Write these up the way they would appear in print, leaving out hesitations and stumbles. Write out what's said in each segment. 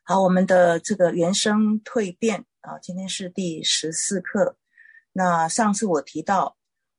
好，我们的这个原生蜕变啊，今天是第14课。那上次我提到，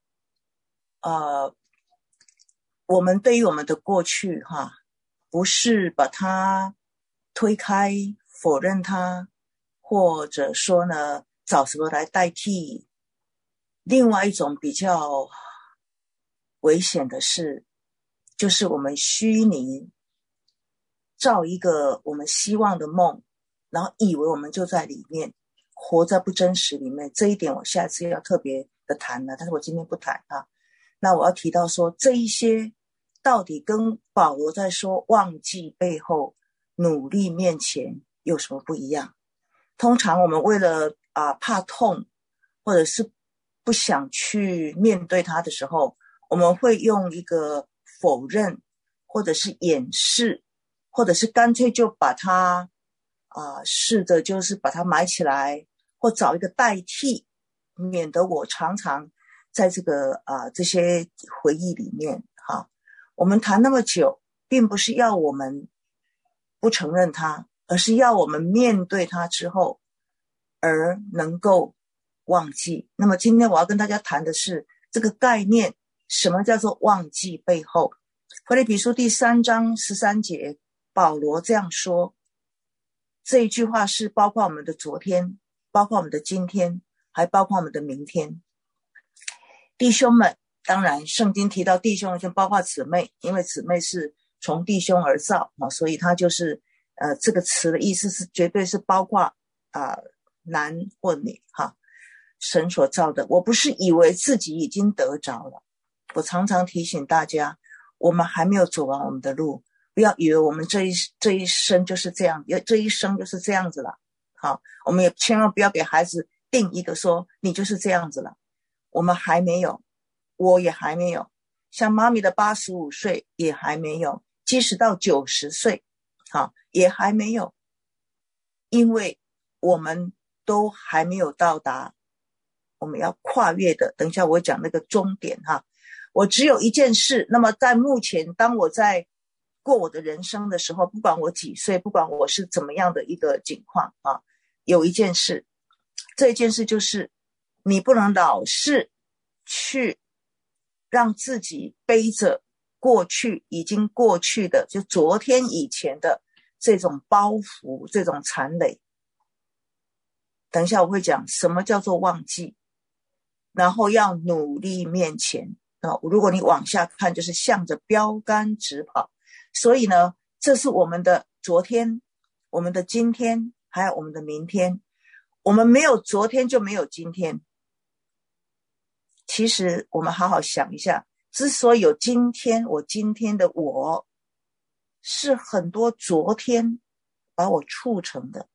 我们对于我们的过去不是把它推开、否认它，或者说呢，找什么来代替。另外一种比较危险的是，就是我们虚拟造一个我们希望的梦，然后以为我们就在里面，活在不真实里面。这一点我下次要特别的谈了，但是我今天不谈啊。那我要提到说，这一些到底跟保罗在说忘记背后努力面前有什么不一样？通常我们为了怕痛，或者是不想去面对它的时候，我们会用一个否认，或者是掩饰，或者是干脆就把它试着就是把它埋起来，或找一个代替，免得我常常在这个这些回忆里面我们谈那么久，并不是要我们不承认它，而是要我们面对它之后而能够忘记。那么今天我要跟大家谈的是这个概念，什么叫做忘记背后。腓立比书第3章13节，保罗这样说，这一句话是包括我们的昨天，包括我们的今天，还包括我们的明天。弟兄们，当然圣经提到弟兄就包括姊妹，因为姊妹是从弟兄而造所以它就是这个词的意思是绝对是包括男或女神所造的。我不是以为自己已经得着了，我常常提醒大家，我们还没有走完我们的路，不要以为我们这一生就是这样，这一生就是这样子了。我们也千万不要给孩子定一个说你就是这样子了，我们还没有，我也还没有，像妈咪的85岁也还没有，即使到90岁也还没有，因为我们都还没有到达我们要跨越的，等一下我讲那个终点我只有一件事，那么在目前当我在过我的人生的时候，不管我几岁，不管我是怎么样的一个境况有一件事，这一件事就是你不能老是去让自己背着过去已经过去的，就昨天以前的这种包袱，这种残累。等一下我会讲什么叫做忘记，然后要努力面前如果你往下看，就是向着标杆直跑。所以呢，这是我们的昨天，我们的今天，还有我们的明天。我们没有昨天就没有今天。其实我们好好想一下，之所以有今天，我今天的我是很多昨天把我促成的。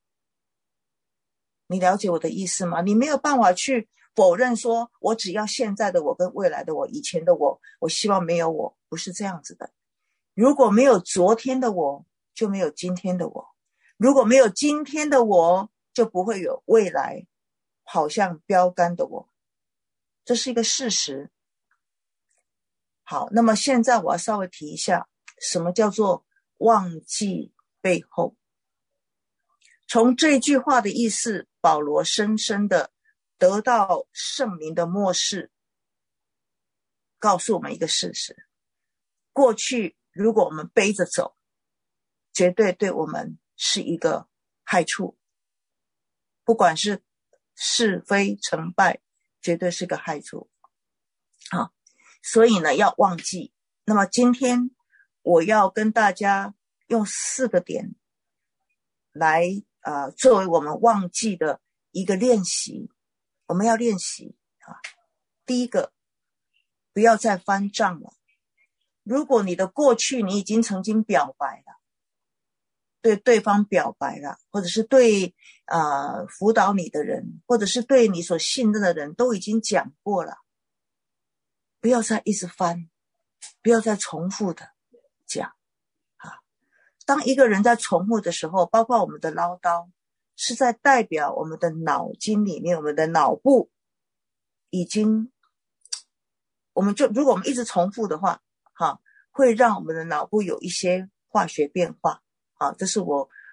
你了解我的意思吗？你没有办法去否认说我只要现在的我跟未来的我，以前的我，我希望没有我，不是这样子的。如果没有昨天的我，就没有今天的我，如果没有今天的我，就不会有未来跑向标杆的我，这是一个事实。好，那么现在我要稍微提一下，什么叫做忘记背后。从这句话的意思，保罗深深的得到圣灵的默示，告诉我们一个事实，过去如果我们背着走，绝对对我们是一个害处，不管是是非成败，绝对是个害处所以呢要忘记。那么今天我要跟大家用4个点来作为我们忘记的一个练习。我们要练习第一个，不要再翻账了。如果你的过去你已经曾经表白了，对对方表白了，或者是对辅导你的人，或者是对你所信任的人都已经讲过了，不要再一直翻，不要再重复的讲当一个人在重复的时候，包括我们的唠叨，是在代表我们的脑筋里面，我们的脑部已经，如果我们一直重复的话会让我们的脑部有一些化学变化这是我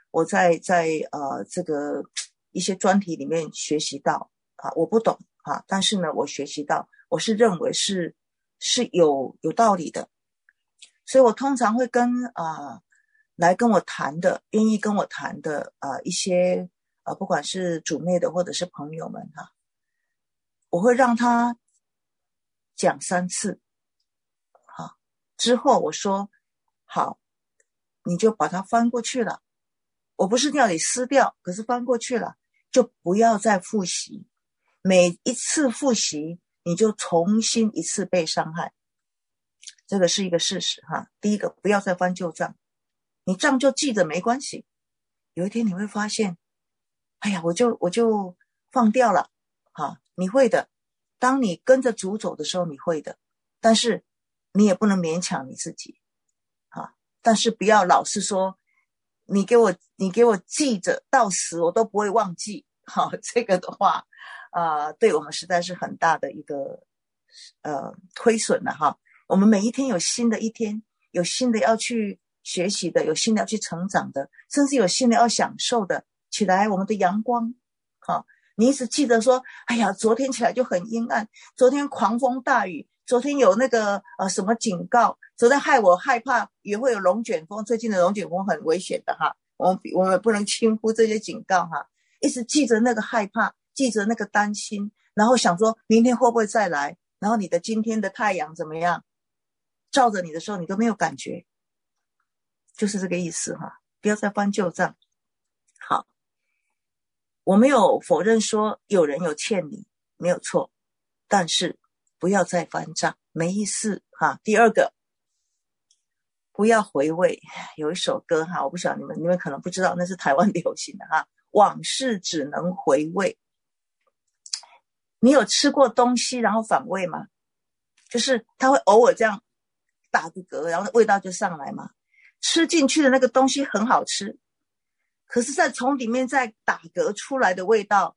我在这个一些专题里面学习到啊，我不懂啊，但是呢，我学习到，我是认为是有道理的，所以我通常会跟来跟我谈的，愿意跟我谈的一些不管是主内的或者是朋友们我会让他讲3次，之后我说好，你就把它翻过去了。我不是要你撕掉，可是翻过去了，就不要再复习。每一次复习，你就重新一次被伤害，这个是一个事实第一个，不要再翻旧账，你账就记着没关系。有一天你会发现，哎呀，我就放掉了你会的。当你跟着主走的时候，你会的，但是你也不能勉强你自己但是不要老是说你给我记着，到死我都不会忘记这个的话对我们实在是很大的一个亏损了我们每一天有新的一天，有新的要去学习的，有新的要去成长的，甚至有新的要享受的。起来，我们的阳光你一直记得说，哎呀，昨天起来就很阴暗，昨天狂风大雨，昨天有那个什么警告，昨天害我害怕也会有龙卷风，最近的龙卷风很危险的我们不能轻忽这些警告一直记着那个害怕，记着那个担心，然后想说明天会不会再来，然后你的今天的太阳怎么样，照着你的时候你都没有感觉，就是这个意思不要再翻旧账。好，我没有否认说有人有欠你，没有错，但是不要再翻账，没意思第二个，不要回味。有一首歌我不晓得你们可能不知道，那是台湾流行的往事只能回味。你有吃过东西然后反胃吗？就是它会偶尔这样打个嗝，然后味道就上来嘛。吃进去的那个东西很好吃，可是再从里面再打嗝出来的味道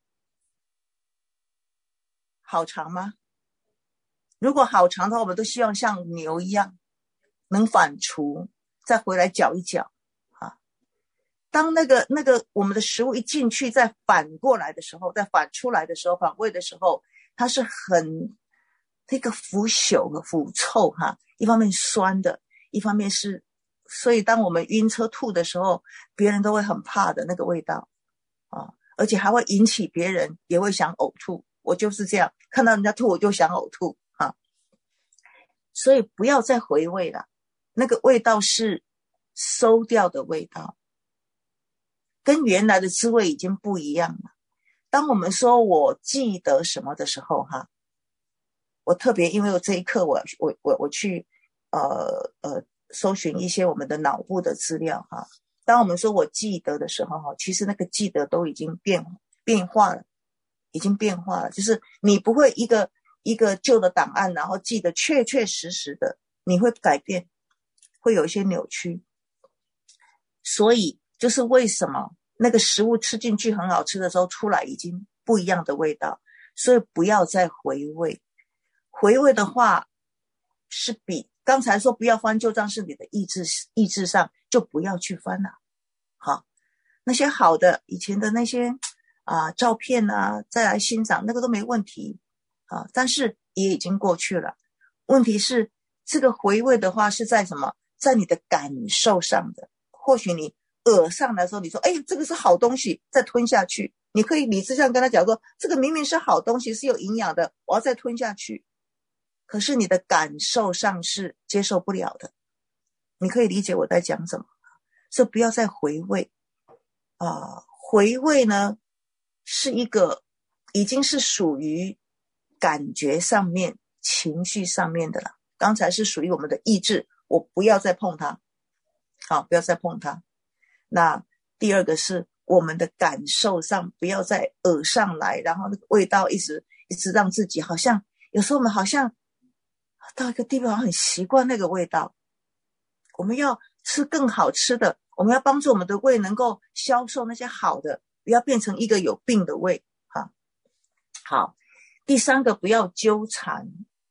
好尝吗？如果好尝的话，我们都希望像牛一样能反刍，再回来搅一搅当那个我们的食物一进去再反过来的时候，再反出来的时候，反胃的时候，它是很那个腐朽和腐臭一方面酸的，一方面是，所以当我们晕车吐的时候，别人都会很怕的那个味道而且还会引起别人也会想呕吐。我就是这样，看到人家吐我就想呕吐所以不要再回味了，那个味道是馊掉的味道，跟原来的滋味已经不一样了。当我们说我记得什么的时候我特别因为这一刻我去搜寻一些我们的脑部的资料当我们说我记得的时候其实那个记得都已经变化了，已经变化了，就是你不会一个旧的档案然后记得确确实实的，你会改变，会有一些扭曲。所以就是为什么那个食物吃进去很好吃的时候出来已经不一样的味道，所以不要再回味。回味的话是比刚才说不要翻旧账，是你的意志上就不要去翻了那些好的以前的那些照片再来欣赏那个都没问题但是也已经过去了。问题是这个回味的话是在什么？在你的感受上的。或许你耳上来的时候你说这个是好东西，再吞下去，你可以理智上跟他讲说这个明明是好东西，是有营养的，我要再吞下去，可是你的感受上是接受不了的。你可以理解我在讲什么，所以不要再回味回味呢是一个已经是属于感觉上面情绪上面的了，刚才是属于我们的意志，我不要再碰它不要再碰它。那第二个是我们的感受上不要再耳上来，然后那个味道一直让自己好像有时候我们好像到一个地方很习惯那个味道，我们要吃更好吃的，我们要帮助我们的胃能够销售那些好的，不要变成一个有病的胃好，第三个不要纠缠。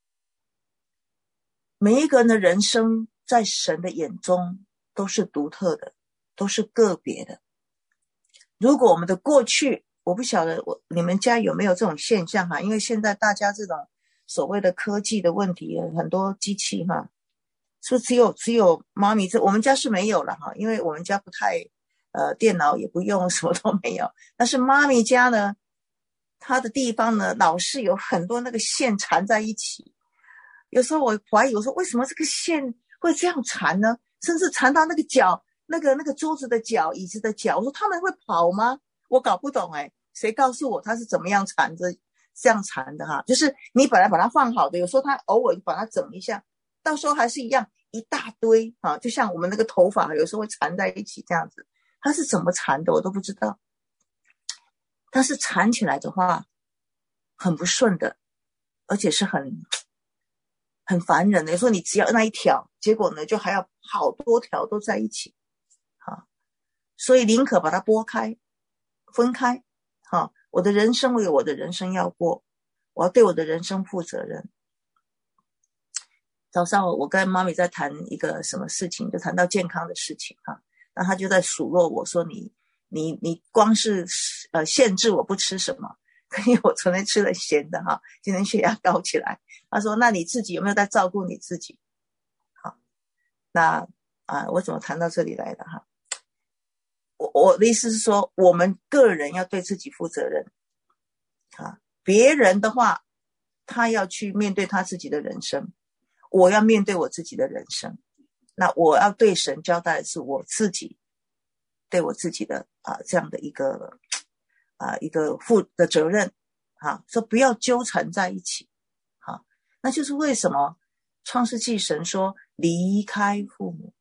每一个人的人生在神的眼中都是独特的，都是个别的。 如果我们的过去，我不晓得你们家有没有这种现象哈？因为现在大家这种所谓的科技的问题，很多机器哈，是不是只有妈咪我们家是没有了哈，因为我们家不太电脑也不用，什么都没有。但是妈咪家呢，它的地方呢，老是有很多那个线缠在一起。有时候我怀疑，我说为什么这个线会这样缠呢？甚至缠到那个脚，那个桌子的脚、椅子的脚。我说他们会跑吗？我搞不懂谁告诉我他是怎么样缠着这样缠的哈？就是你本来把它放好的，有时候他偶尔就把它整一下，到时候还是一样一大堆啊，就像我们那个头发有时候会缠在一起这样子。它是怎么缠的我都不知道。但是缠起来的话很不顺的，而且是很烦人的。有时候你只要那一条，结果呢就还要好多条都在一起所以宁可把它拨开分开我的人生我有我的人生要过，我要对我的人生负责任。早上我跟妈咪在谈一个什么事情，就谈到健康的事情那他就在数落我说你光是限制我不吃什么，因为我昨天吃了咸的今天血压高起来。他说那你自己有没有在照顾你自己？好，那我怎么谈到这里来的我的意思是说，我们个人要对自己负责任别人的话他要去面对他自己的人生，我要面对我自己的人生。那我要对神交代的是我自己对我自己的这样的一个负的责任说不要纠缠在一起那就是为什么创世纪神说离开父母，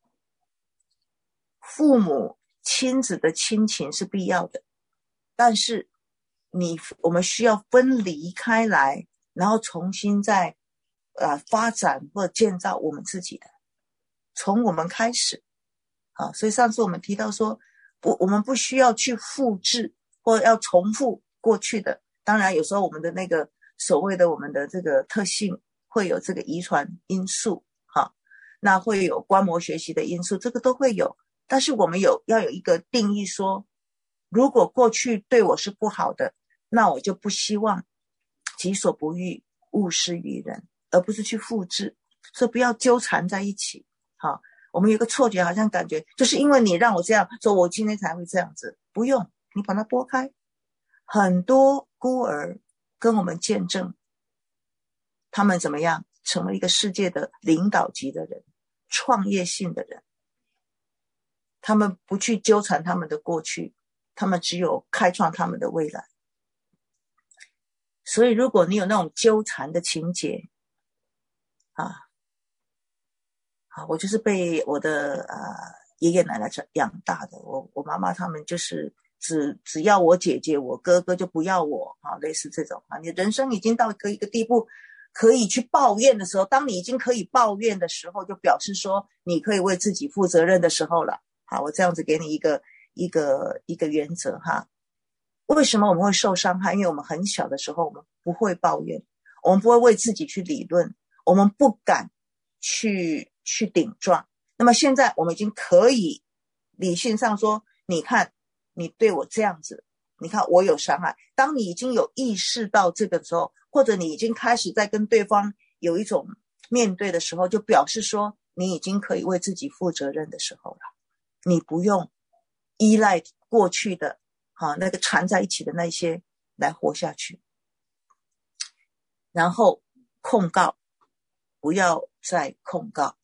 父母亲子的亲情是必要的，但是我们需要分离开来，然后重新再发展或建造我们自己的，从我们开始所以上次我们提到说我们不需要去复制或要重复过去的。当然有时候我们的那个所谓的我们的这个特性会有这个遗传因素那会有观摩学习的因素，这个都会有。但是我们要有一个定义说，如果过去对我是不好的，那我就不希望己所不欲勿施于人，而不是去复制。所以不要纠缠在一起我们有个错觉，好像感觉就是因为你让我这样说，我今天才会这样子。不用，你把它拨开。很多孤儿跟我们见证他们怎么样成为一个世界的领导级的人，创业性的人。他们不去纠缠他们的过去，他们只有开创他们的未来。所以如果你有那种纠缠的情节我就是被我的爷爷奶奶养大的。我妈妈他们就是只要我姐姐我哥哥就不要我类似这种你人生已经到一个地步可以去抱怨的时候，当你已经可以抱怨的时候，就表示说你可以为自己负责任的时候了。好，我这样子给你一个原则为什么我们会受伤害？因为我们很小的时候我们不会抱怨，我们不会为自己去理论，我们不敢去顶撞。那么现在我们已经可以理性上说，你看你对我这样子，你看我有伤害。当你已经有意识到这个时候，或者你已经开始在跟对方有一种面对的时候，就表示说你已经可以为自己负责任的时候了。你不用依赖过去的那个缠在一起的那些来活下去。然后控告，不要再控告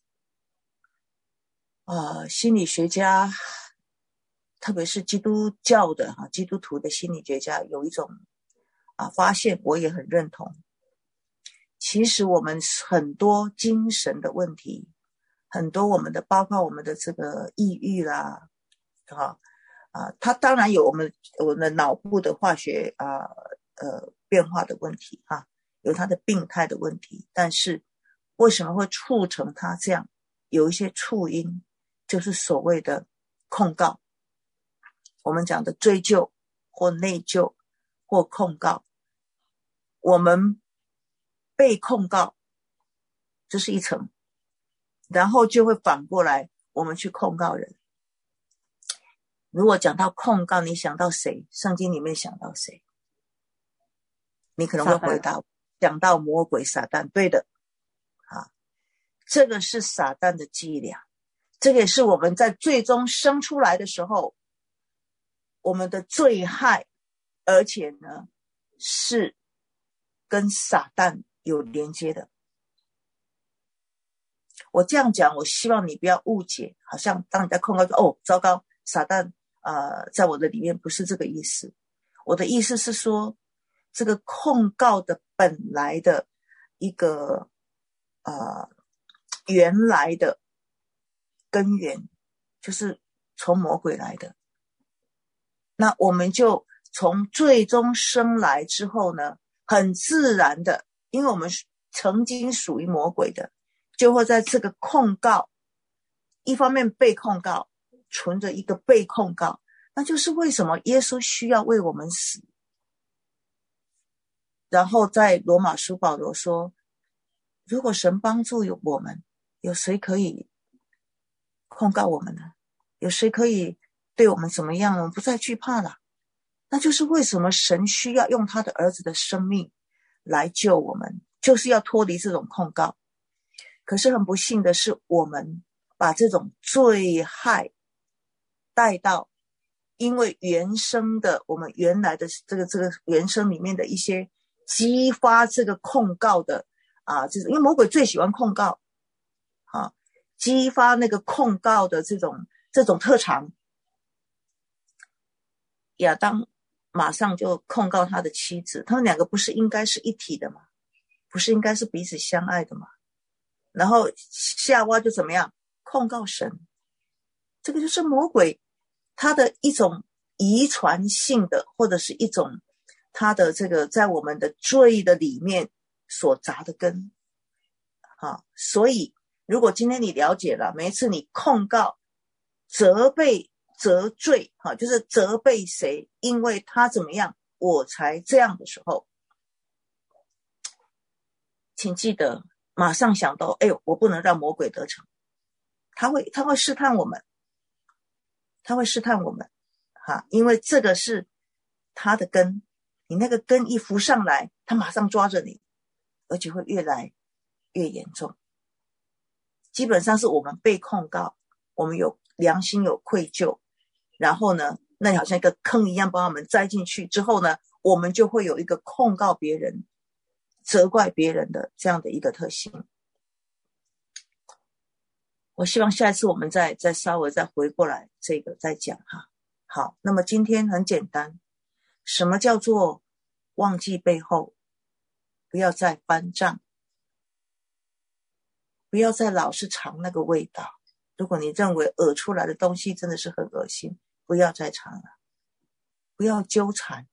心理学家，特别是基督教的基督徒的心理学家有一种发现，我也很认同。其实我们很多精神的问题，很多我们的包括我们的这个抑郁啦它当然有我们的脑部的化学变化的问题有它的病态的问题。但是为什么会促成它这样？有一些触因，就是所谓的控告，我们讲的追究或内疚或控告。我们被控告，这是一层，然后就会反过来我们去控告人。 如果讲到控告，你想到谁？圣经里面想到谁？你可能会回答，讲到魔鬼撒旦。对的，这个是撒旦的伎俩，这个也是我们在最终生出来的时候，我们的罪害，而且呢，是跟撒旦有连接的。我这样讲，我希望你不要误解，好像当你在控告说，哦，糟糕，撒旦在我的里面，不是这个意思。我的意思是说，这个控告的本来的一个原来的根源，就是从魔鬼来的。那我们就从最终生来之后呢，很自然的，因为我们曾经属于魔鬼的，就会在这个控告，一方面被控告，存着一个被控告，那就是为什么耶稣需要为我们死。然后在罗马书保罗说，如果神帮助我们，有谁可以控告我们呢？有谁可以对我们怎么样呢？我们不再惧怕了。那就是为什么神需要用他的儿子的生命来救我们，就是要脱离这种控告。可是很不幸的是，我们把这种罪害带到因为原生的我们原来的这个原生里面的一些激发这个控告的就是因为魔鬼最喜欢控告激发那个控告的这种特长。亚当马上就控告他的妻子，他们两个不是应该是一体的吗？不是应该是彼此相爱的吗？然后夏娃就怎么样控告神。这个就是魔鬼他的一种遗传性的，或者是一种他的这个在我们的罪的里面所扎的根所以如果今天你了解了，每一次你控告责备责罪就是责备谁，因为他怎么样我才这样的时候，请记得马上想到我不能让魔鬼得逞。他会试探我们，因为这个是他的根，你那个根一浮上来，他马上抓着你，而且会越来越严重。基本上是我们被控告，我们有良心有愧疚，然后呢，那你好像一个坑一样把我们栽进去之后呢，我们就会有一个控告别人责怪别人的这样的一个特性。我希望下一次我们再稍微再回过来这个再讲好，那么今天很简单，什么叫做忘记背后？不要再翻账，不要再老是尝那个味道。如果你认为恶出来的东西真的是很恶心，不要再尝了，不要纠缠，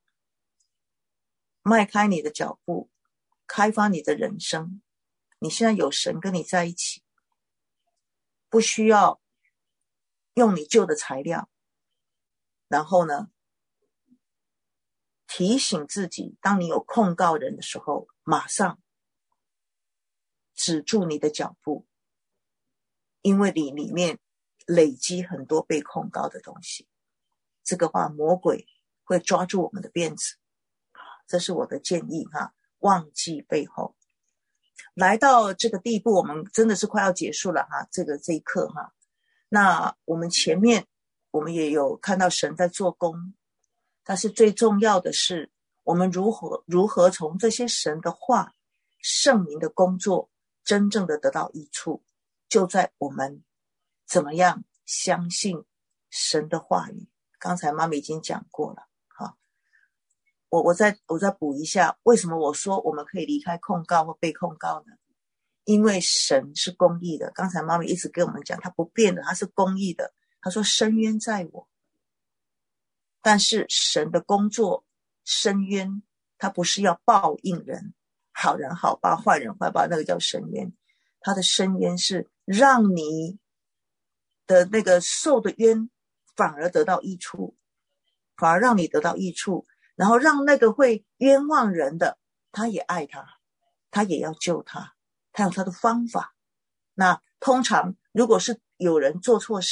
迈开你的脚步，开发你的人生。你现在有神跟你在一起，不需要用你旧的材料，然后呢，提醒自己，当你有控告人的时候，马上止住你的脚步，因为你里面累积很多被控告的东西。这个话，魔鬼会抓住我们的辫子，这是我的建议忘记背后。来到这个地步，我们真的是快要结束了这一课那我们前面我们也有看到神在做工，但是最重要的是我们如何从这些神的话圣灵的工作真正的得到益处，就在我们怎么样相信神的话语。刚才妈妈已经讲过了我再补一下，为什么我说我们可以离开控告或被控告呢？因为神是公义的，刚才妈妈一直跟我们讲，他不变的，他是公义的。他说深渊在我，但是神的工作深渊，他不是要报应人，好人好报坏人坏报，那个叫深渊。他的深渊是让你的那个受的冤反而得到益处，反而让你得到益处，然后让那个会冤枉人的，他也爱他，他也要救他，他有他的方法。那通常如果是有人做错事，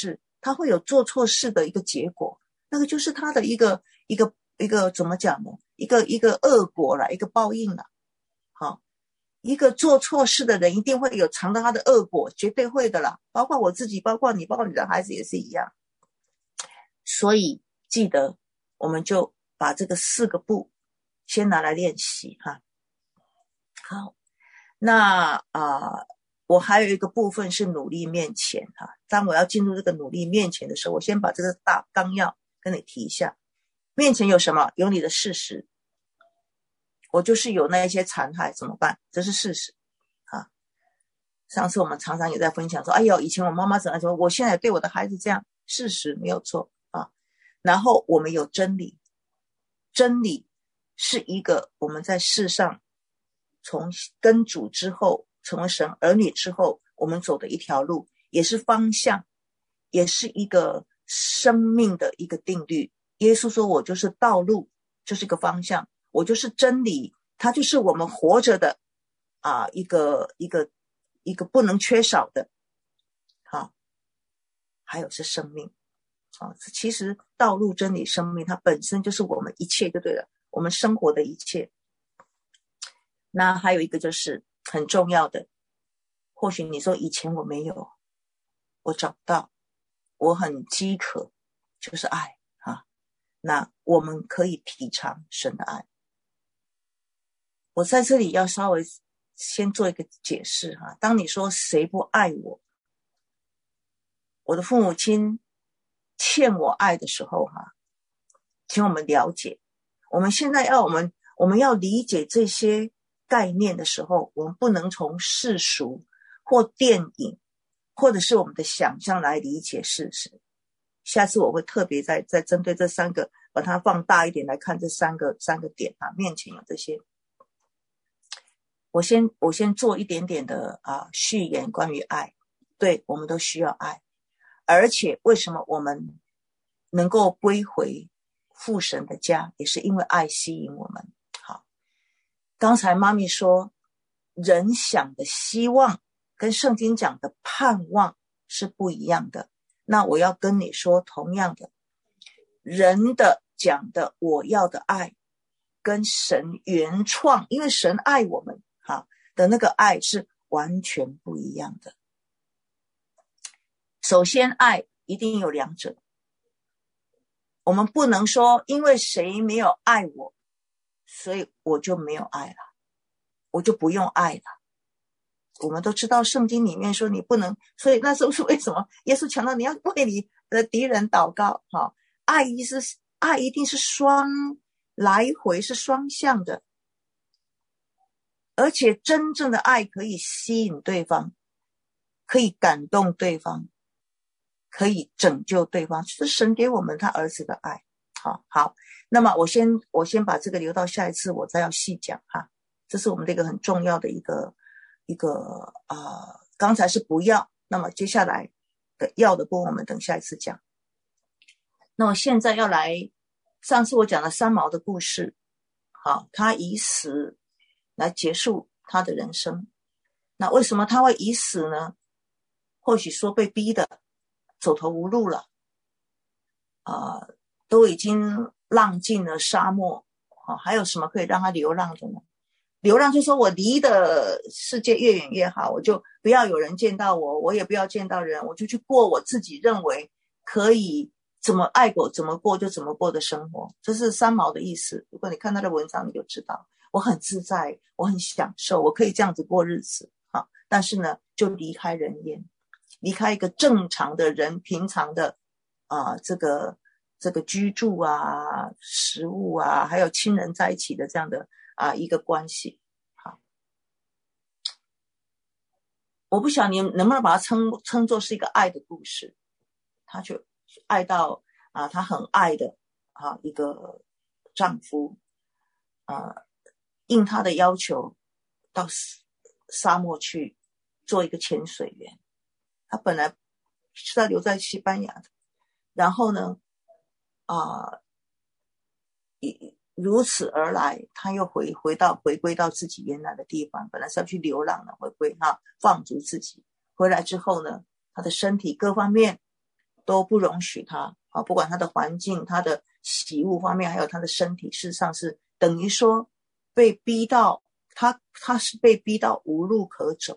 他会有做错事的一个结果，那个就是他的一个怎么讲呢？一个恶果啦，一个报应啦。好，一个做错事的人一定会有尝到他的恶果，绝对会的啦。包括我自己，包括你，包括你的孩子也是一样。所以记得，我们就把这个4个步先拿来练习哈。好，那我还有一个部分是努力面前哈。当我要进入这个努力面前的时候，我先把这个大纲要跟你提一下。面前有什么？有你的事实。我就是有那一些残害，怎么办？这是事实啊。上次我们常常也在分享说，哎呦，以前我妈妈怎样怎么，我现在对我的孩子这样，事实没有错啊。然后我们有真理，真理是一个我们在世上从跟主之后，成为神儿女之后，我们走的一条路，也是方向，也是一个生命的一个定律。耶稣说，我就是道路，就是一个方向，我就是真理，它就是我们活着的一个不能缺少的。好，还有是生命。其实道路、真理、生命，它本身就是我们一切就对了，我们生活的一切。那还有一个就是很重要的，或许你说以前我没有，我找不到，我很饥渴，就是爱啊。那我们可以体尝神的爱。我在这里要稍微先做一个解释哈。当你说谁不爱我，我的父母亲欠我爱的时候哈，请我们了解，我们现在我们要理解这些概念的时候，我们不能从世俗或电影或者是我们的想象来理解事实。下次我会特别再针对这3个把它放大一点来看这三个点啊，面前有这些。我先做一点点的序言关于爱。对，我们都需要爱，而且为什么我们能够归回父神的家，也是因为爱吸引我们。好，刚才妈咪说人想的希望跟圣经讲的盼望是不一样的，那我要跟你说同样的，人的讲的我要的爱跟神原创，因为神爱我们的那个爱是完全不一样的。首先爱一定有2者，我们不能说因为谁没有爱我，所以我就没有爱了，我就不用爱了。我们都知道圣经里面说你不能，所以那时候是为什么耶稣强调你要为你的敌人祷告。爱一定是来回，是双向的，而且真正的爱可以吸引对方，可以感动对方，可以拯救对方，是神给我们他儿子的爱。好，那么我先把这个留到下一次我再要细讲哈。这是我们这个很重要的一个刚才是不要，那么接下来的要的部分我们等下一次讲。那我现在要来，上次我讲了三毛的故事，他以死来结束他的人生。那为什么他会以死呢？或许说被逼的走投无路了，都已经浪尽了沙漠，还有什么可以让他流浪的呢？流浪就说我离的世界越远越好，我就不要有人见到我，我也不要见到人，我就去过我自己认为可以怎么爱过怎么过就怎么过的生活。这是三毛的意思，如果你看他的文章你就知道，我很自在，我很享受，我可以这样子过日子。但是呢就离开人烟，离开一个正常的人平常的这个居住食物还有亲人在一起的这样的一个关系。好，我不晓得你能不能把它称作是一个爱的故事。他就爱到他很爱的一个丈夫应他的要求到沙漠去做一个潜水员。他本来是要留在西班牙的，然后呢如此而来，他又回归到自己原来的地方，本来是要去流浪的，回归放逐自己。回来之后呢，他的身体各方面都不容许他啊，不管他的环境、他的习物方面，还有他的身体，事实上是等于说被逼到他是被逼到无路可走。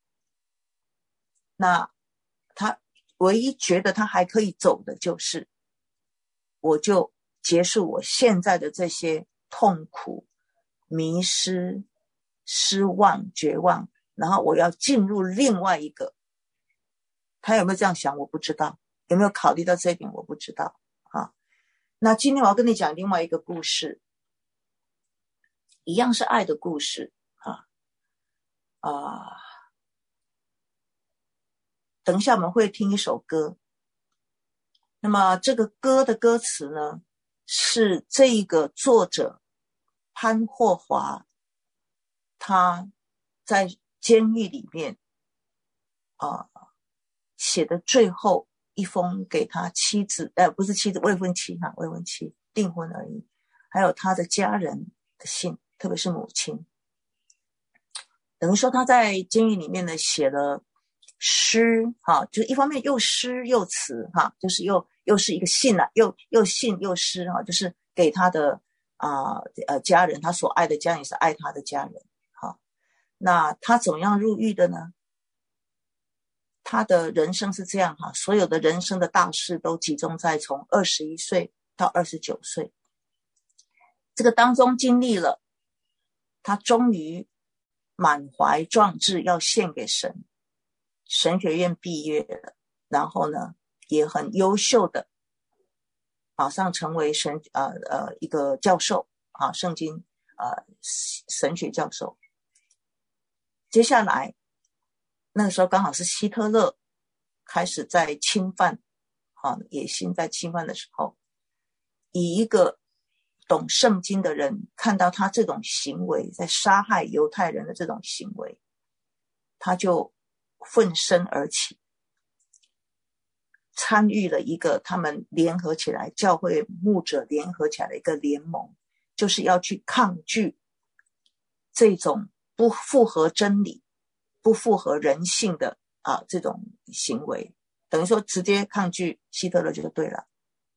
那他唯一觉得他还可以走的就是，我就结束我现在的这些痛苦、迷失、失望、绝望，然后我要进入另外一个。他有没有这样想我不知道，有没有考虑到这一点我不知道啊。那今天我要跟你讲另外一个故事，一样是爱的故事等一下我们会听一首歌，那么这个歌的歌词呢，是这一个作者潘霍华他在监狱里面写的最后一封给他妻子不是妻子，未婚妻订婚而已，还有他的家人的信，特别是母亲。等于说他在监狱里面呢写了诗就是一方面又诗又词就是又是一个信又信又诗就是给他的家人，他所爱的家人也是爱他的家人那他怎么样入狱的呢？他的人生是这样所有的人生的大事都集中在从21岁到29岁，这个当中经历了他终于满怀壮志要献给神，神学院毕业了，然后呢也很优秀的马上成为一个教授圣经神学教授。接下来那个时候刚好是希特勒开始在侵犯野心在侵犯的时候，以一个懂圣经的人看到他这种行为，在杀害犹太人的这种行为，他就奋身而起，参与了一个他们联合起来，教会牧者联合起来的一个联盟，就是要去抗拒这种不符合真理、不符合人性的这种行为，等于说直接抗拒希特勒就对了。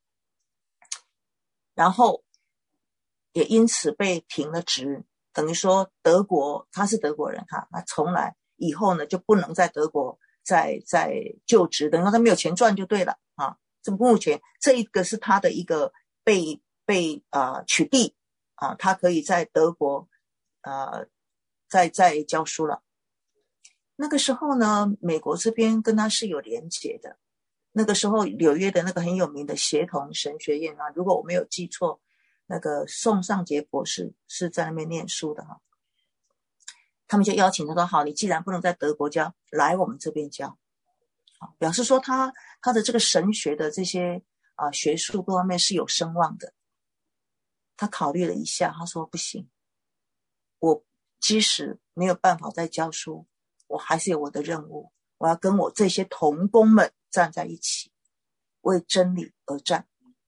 然后也因此被停了职，等于说德国，他是德国人他从来以后呢就不能在德国再就职，等于说他没有钱赚就对了这目前这一个是他的一个被取缔他可以在德国再教书了。那个时候呢，美国这边跟他是有连结的。那个时候纽约的那个很有名的协同神学院如果我没有记错，那个宋尚杰博士是在那边念书的他们就邀请他说，好，你既然不能在德国教，来我们这边教表示说他的这个神学的这些学术各方面是有声望的。他考虑了一下，他说不行，我即使没有办法再教书，我还是有我的任务，我要跟我这些同工们站在一起，为真理而战。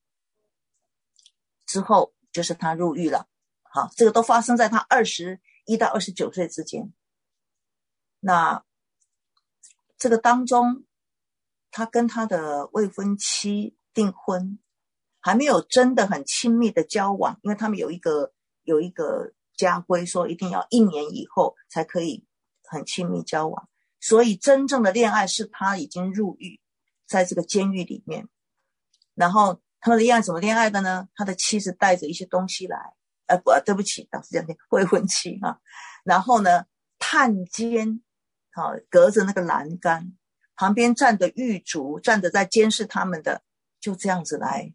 之后就是他入狱了这个都发生在他21到29岁之间。那这个当中他跟他的未婚妻订婚，还没有真的很亲密的交往，因为他们有一个家规说一定要1年以后才可以很亲密交往，所以真正的恋爱是他已经入狱，在这个监狱里面。然后他们的恋爱怎么恋爱的呢？他的妻子带着一些东西来对不起，老师讲未婚妻然后呢探监隔着那个栏杆，旁边站的狱卒，站着在监视他们的，就这样子来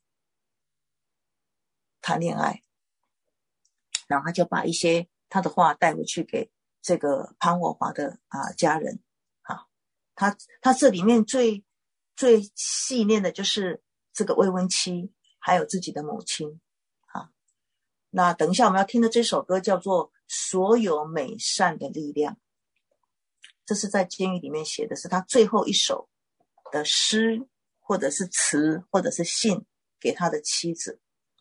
谈恋爱。然后他就把一些他的话带回去给这个潘霍华的家人他这里面最细念的就是这个未婚妻还有自己的母亲那等一下我们要听的这首歌叫做所有美善的力量，这是在监狱里面写的，是他最后一首的诗或者是词或者是信给他的妻子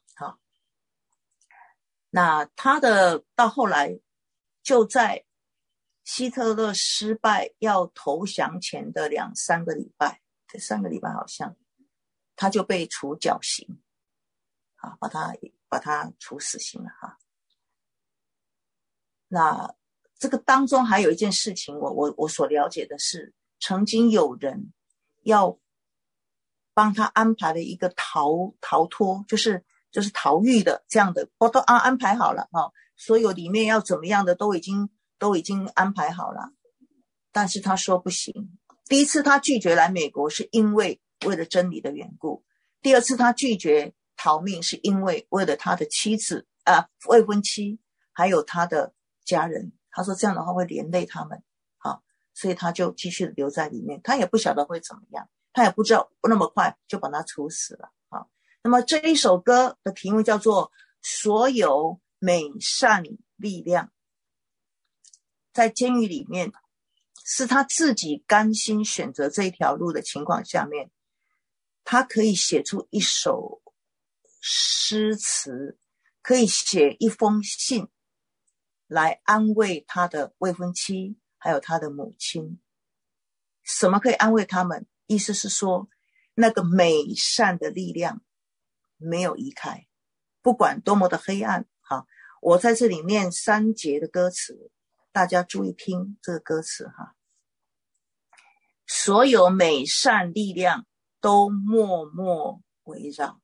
那他的到后来就在希特勒失败要投降前的2-3个礼拜，这3个礼拜好像他就被处绞刑，把他处死刑了哈。那这个当中还有一件事情，我所了解的是，曾经有人要帮他安排了一个逃脱，就是逃狱的这样的，都安排好了哈，所有里面要怎么样的都已经安排好了，但是他说不行。第一次他拒绝来美国是因为了真理的缘故，第二次他拒绝逃命是因为了他的妻子未婚妻还有他的家人，他说这样的话会连累他们，好，所以他就继续留在里面，他也不晓得会怎么样，他也不知道那么快就把他处死了。好，那么这一首歌的题目叫做所有美善力量。在监狱里面是他自己甘心选择这一条路的情况下面，他可以写出一首诗词，可以写一封信来安慰他的未婚妻还有他的母亲。什么可以安慰他们？意思是说那个美善的力量没有移开，不管多么的黑暗。好，我在这里念3节的歌词，大家注意听这个歌词哈。所有美善力量都默默围绕，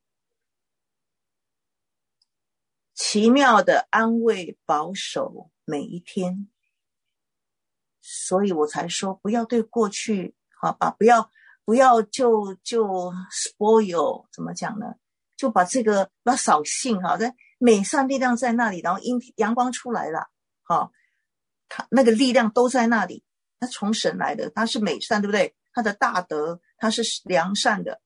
奇妙的安慰保守每一天。所以我才说不要对过去不要就 spoil， 怎么讲呢，就把这个不要扫兴哈，美善力量在那里，然后阳光出来了，他那个力量都在那里，他从神来的，他是美善，对不对？他的大德，他是良善的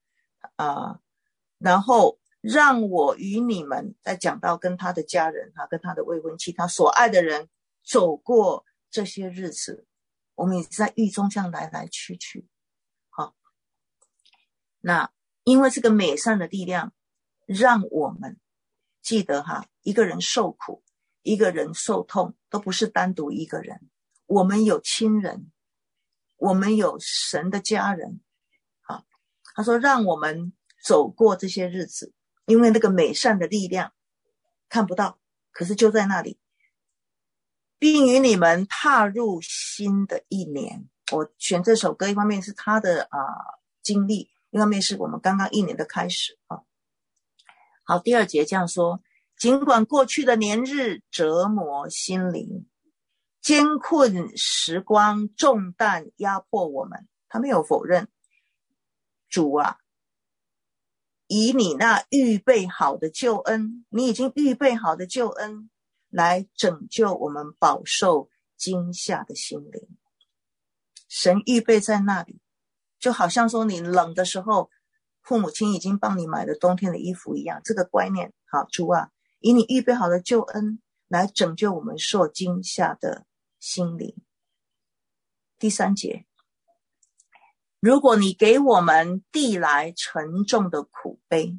然后让我与你们，再讲到跟他的家人跟他的未婚妻，他所爱的人走过这些日子，我们也在狱中这样来来去去。好，那因为这个美善的力量，让我们记得一个人受苦，一个人受痛，都不是单独一个人，我们有亲人，我们有神的家人。好，他说让我们走过这些日子，因为那个美善的力量看不到，可是就在那里，并与你们踏入新的一年。我选这首歌，一方面是他的经历，一方面是我们刚刚1年的开始。好，第2节这样说，尽管过去的年日折磨心灵，艰困时光重担压迫我们，他没有否认，主啊，以你那预备好的救恩，你已经预备好的救恩来拯救我们饱受惊吓的心灵。神预备在那里，就好像说你冷的时候，父母亲已经帮你买了冬天的衣服一样，这个观念。好，主啊，以你预备好的救恩来拯救我们受惊吓的心灵。第3节，如果你给我们递来沉重的苦杯，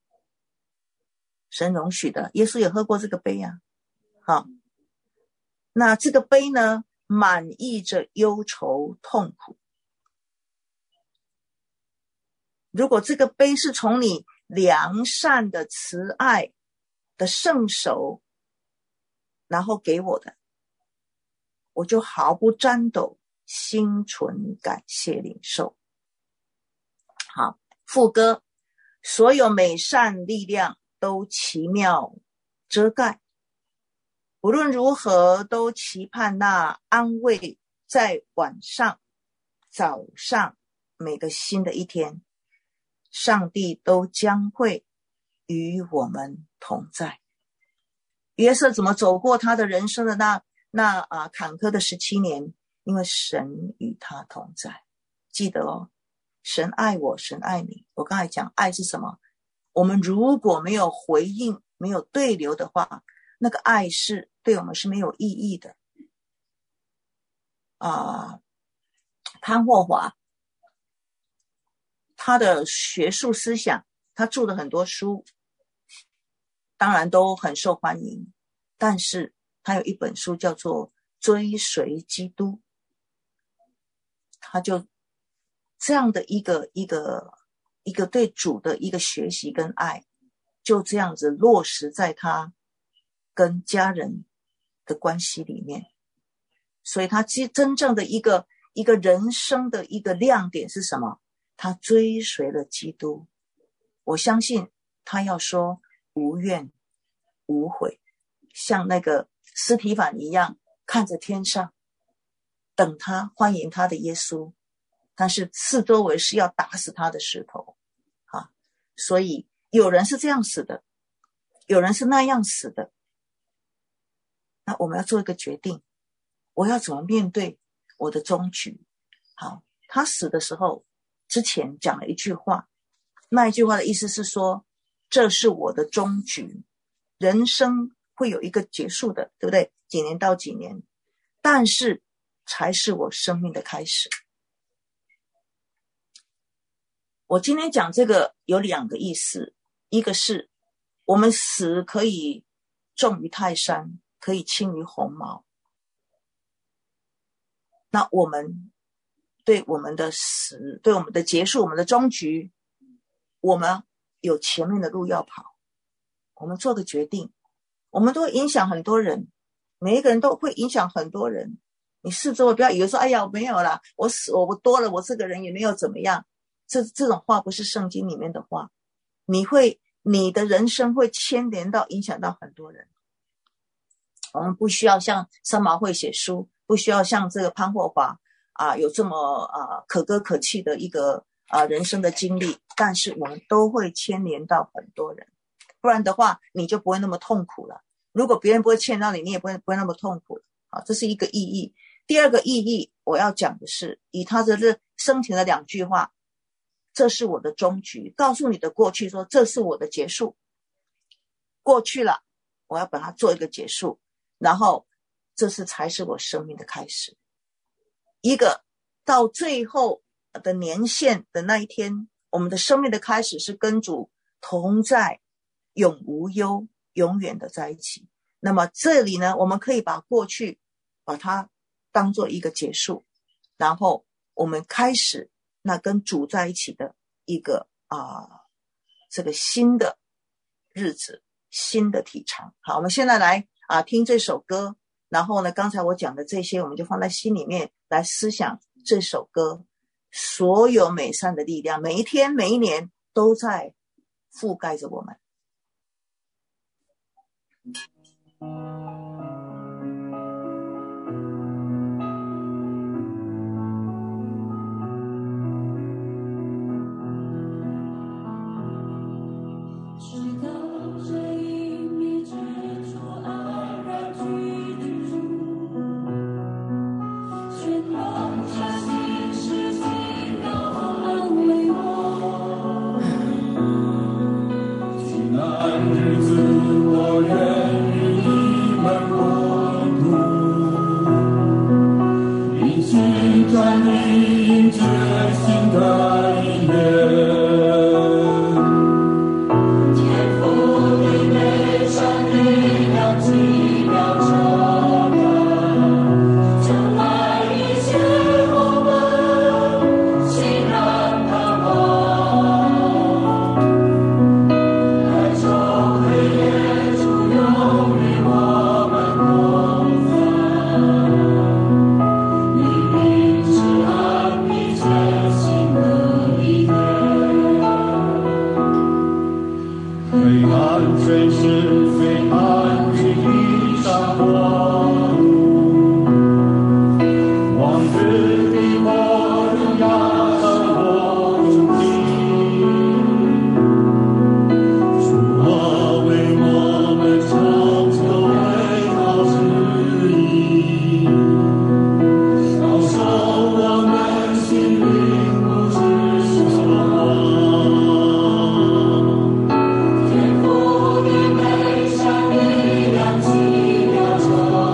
神容许的，耶稣也喝过这个杯啊。好，那这个杯呢，满溢着忧愁痛苦。如果这个杯是从你良善的慈爱的圣手然后给我的，我就毫不颤抖，心存感谢领受。好，副歌，所有美善力量都奇妙遮盖，无论如何都期盼那安慰，在晚上早上每个新的一天，上帝都将会与我们同在。约瑟怎么走过他的人生的那坎坷的17年？因为神与他同在。记得哦，神爱我，神爱你。我刚才讲爱是什么？我们如果没有回应，没有对流的话，那个爱是对我们是没有意义的。潘霍华他的学术思想，他著了很多书，当然都很受欢迎，但是他有一本书叫做《追随基督》，他就这样的一个一个对主的一个学习跟爱，就这样子落实在他跟家人的关系里面。所以他真正的一个人生的一个亮点是什么？他追随了基督。我相信他要说无怨无悔，像那个司提反一样，看着天上，等他欢迎他的耶稣。但是四周围是要打死他的石头啊！所以有人是这样死的，有人是那样死的。那我们要做一个决定，我要怎么面对我的终局？好，他死的时候之前讲了一句话，那一句话的意思是说，这是我的终局，人生会有一个结束的，对不对？几年到几年，但是才是我生命的开始。我今天讲这个有两个意思，一个是我们死可以重于泰山，可以轻于鸿毛。那我们对我们的死，对我们的结束，我们的终局，我们有前面的路要跑，我们做个决定，我们都会影响很多人，每一个人都会影响很多人。你四周不要以为说，哎呀，没有啦，我死我多了，我这个人也没有怎么样。这种话不是圣经里面的话。你的人生会牵连到影响到很多人。我们不需要像三毛会写书，不需要像这个潘霍华有这么可歌可泣的一个人生的经历，但是我们都会牵连到很多人，不然的话你就不会那么痛苦了。如果别人不会牵到你，你也不会那么痛苦了。这是一个意义。第二个意义我要讲的是，以他的生平的两句话，这是我的终局，告诉你的过去说，这是我的结束，过去了，我要把它做一个结束，然后这才是我生命的开始。一个到最后的年限的那一天，我们的生命的开始是跟主同在，永无忧，永远的在一起。那么这里呢，我们可以把过去把它当做一个结束，然后我们开始那跟主在一起的一个这个新的日子，新的体尝。好，我们现在来听这首歌，然后呢，刚才我讲的这些我们就放在心里面来思想这首歌所有美善的力量，每一天每一年都在覆盖着我们。 天父的美善力量，奇妙。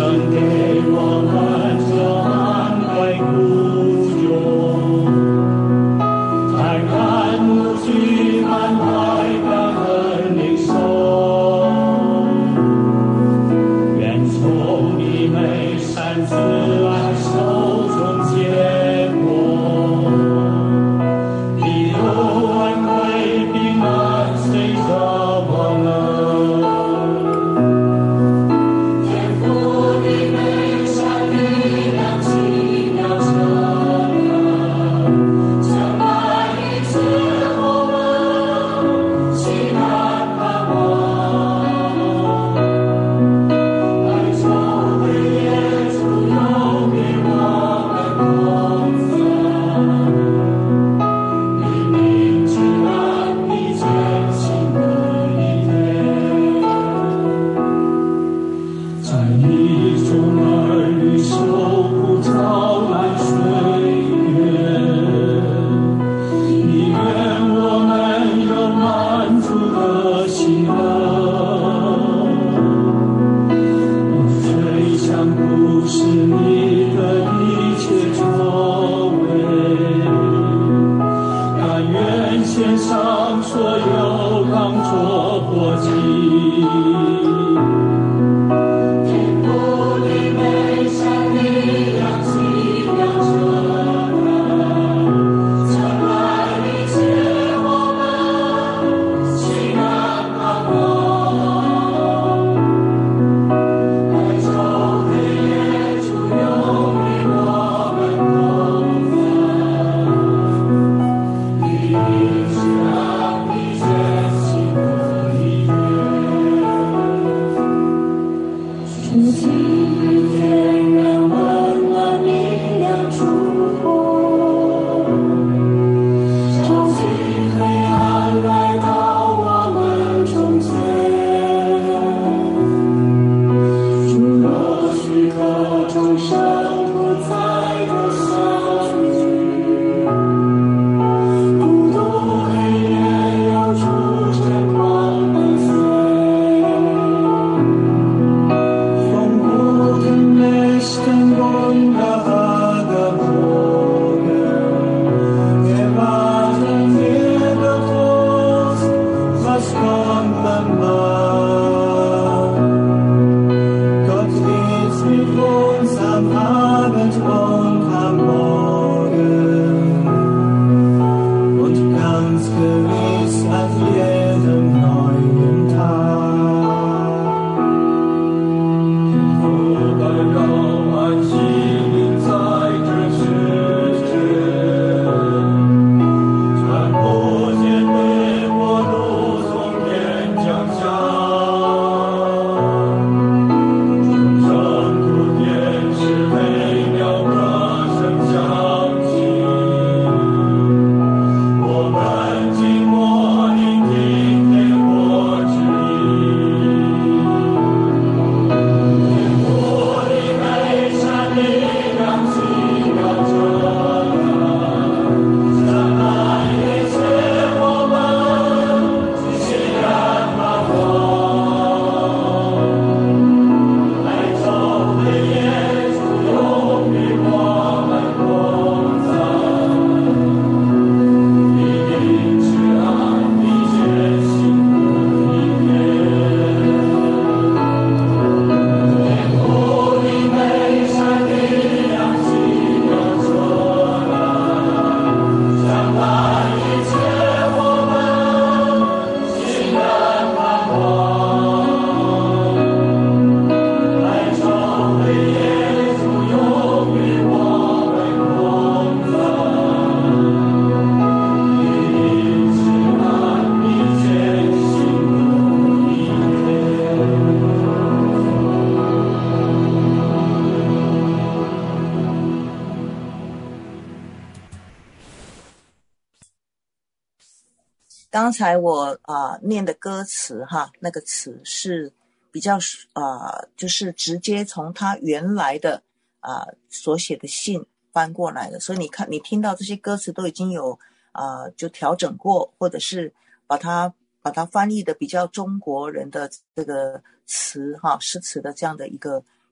刚才我念的歌词哈，那个词是比较就是直接从他原来的所写的信翻过来的，所以你看你听到这些歌词都已经有就调整过，或者是把它翻译的比较中国人的这个词哈，诗词的这样的一个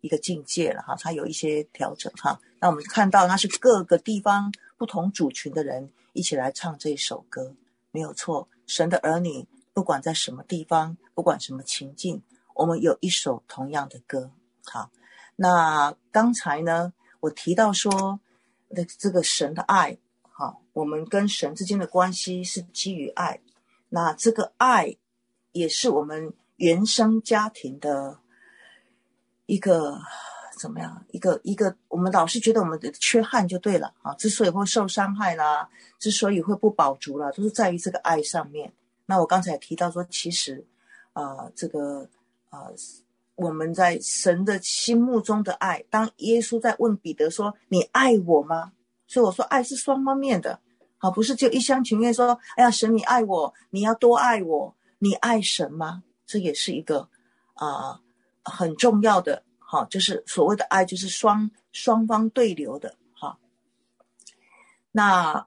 一个境界了哈，它有一些调整哈。那我们看到它是各个地方不同族群的人一起来唱这首歌，没有错。神的儿女不管在什么地方，不管什么情境，我们有一首同样的歌。好，那刚才呢，我提到说这个神的爱，好，我们跟神之间的关系是基于爱，那这个爱也是我们原生家庭的一个怎么样？一个我们老是觉得我们的缺憾就对了啊，之所以会受伤害啦，之所以会不饱足啦，都是在于这个爱上面。那我刚才提到说，其实我们在神的心目中的爱，当耶稣在问彼得说：“你爱我吗？”所以我说，爱是双方面的，好，不是就一厢情愿说：“哎呀，神你爱我，你要多爱我。”你爱神吗？这也是一个很重要的。好，就是所谓的爱，就是双方对流的。好，那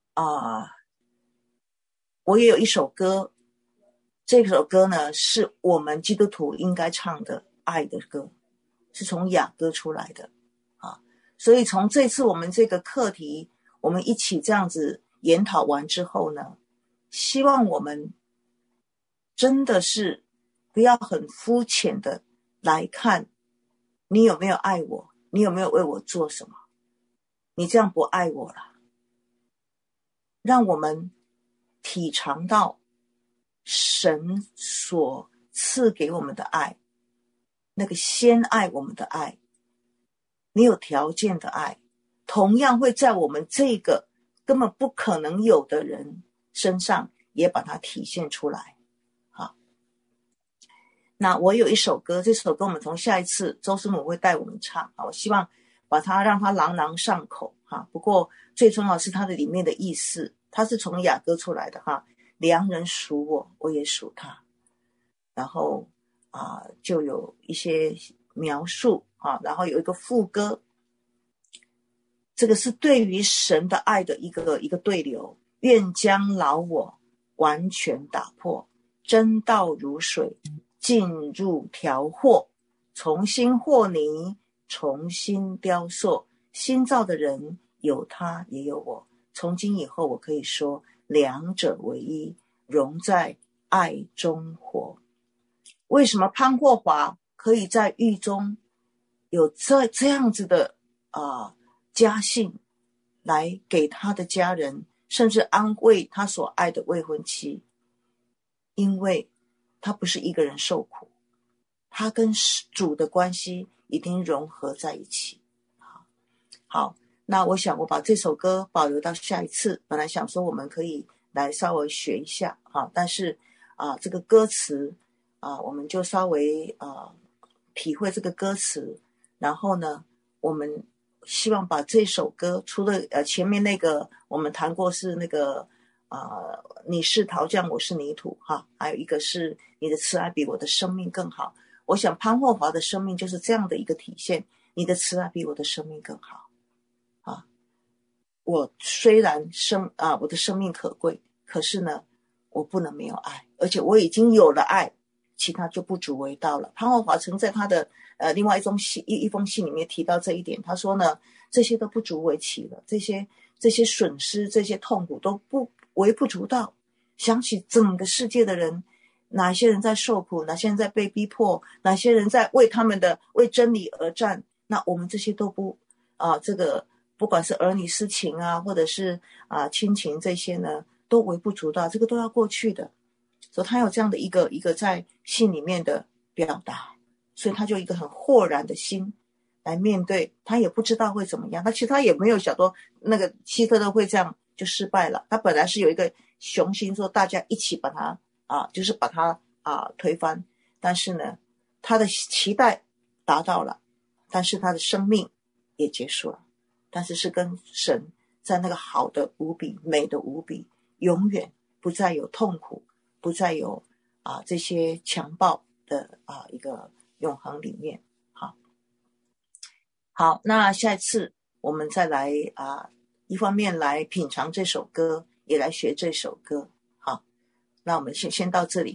我也有一首歌，这首歌呢是我们基督徒应该唱的爱的歌，是从雅歌出来的啊。所以从这次我们这个课题，我们一起这样子研讨完之后呢，希望我们真的是不要很肤浅的来看你有没有爱我，你有没有为我做什么，你这样不爱我了。让我们体尝到神所赐给我们的爱，那个先爱我们的爱，没有条件的爱，同样会在我们这个根本不可能有的人身上也把它体现出来。好，那我有一首歌，这首歌我们从下一次周师母会带我们唱，我希望把它让它朗朗上口哈。不过最重要是它的里面的意思，它是从雅歌出来的哈。良人属我，我也属他。然后就有一些描述啊，然后有一个副歌，这个是对于神的爱的一个对流。愿将老我完全打破，真道如水进入调和，重新和泥，重新雕塑。新造的人有他也有我，从今以后我可以说两者为一，融在爱中活。为什么潘霍华可以在狱中有这样子的家信来给他的家人，甚至安慰他所爱的未婚妻？因为他不是一个人受苦，他跟主的关系已经融合在一起。好，那我想我把这首歌保留到下一次，本来想说我们可以来稍微学一下但是这个歌词我们就稍微体会这个歌词，然后呢我们希望把这首歌除了前面那个我们谈过是那个你是陶匠我是泥土还有一个是你的慈爱比我的生命更好。我想潘霍华的生命就是这样的一个体现，你的慈爱比我的生命更好我虽然我的生命可贵，可是呢我不能没有爱，而且我已经有了爱，其他就不足为道了。潘霍华曾在他的另外一封信里面提到这一点，他说呢，这些都不足为奇了，这些损失，这些痛苦都不微不足道。想起整个世界的人，哪些人在受苦，哪些人在被逼迫，哪些人在为真理而战，那我们这些都不这个不管是儿女私情或者是亲情这些呢，都微不足道，这个都要过去的。所以他有这样的一个在信里面的表达，所以他就一个很豁然的心来面对，他也不知道会怎么样，其实他也没有想到那个希特勒会这样就失败了。他本来是有一个雄心，说大家一起把他就是把他推翻，但是呢他的期待达到了，但是他的生命也结束了，但是是跟神在那个好的无比，美的无比，永远不再有痛苦，不再有这些强暴的一个永恒里面。好，那下一次我们再来一方面来品尝这首歌，也来学这首歌。好，那我们先到这里。